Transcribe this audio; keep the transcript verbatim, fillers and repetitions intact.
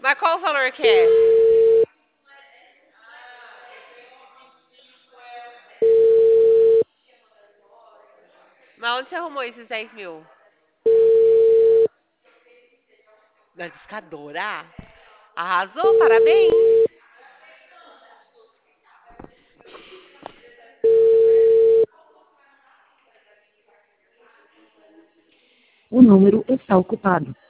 Mas qual o valor que é? Mas onde você arrumou esses dez mil? Na discadora? Arrasou, parabéns. O número está ocupado.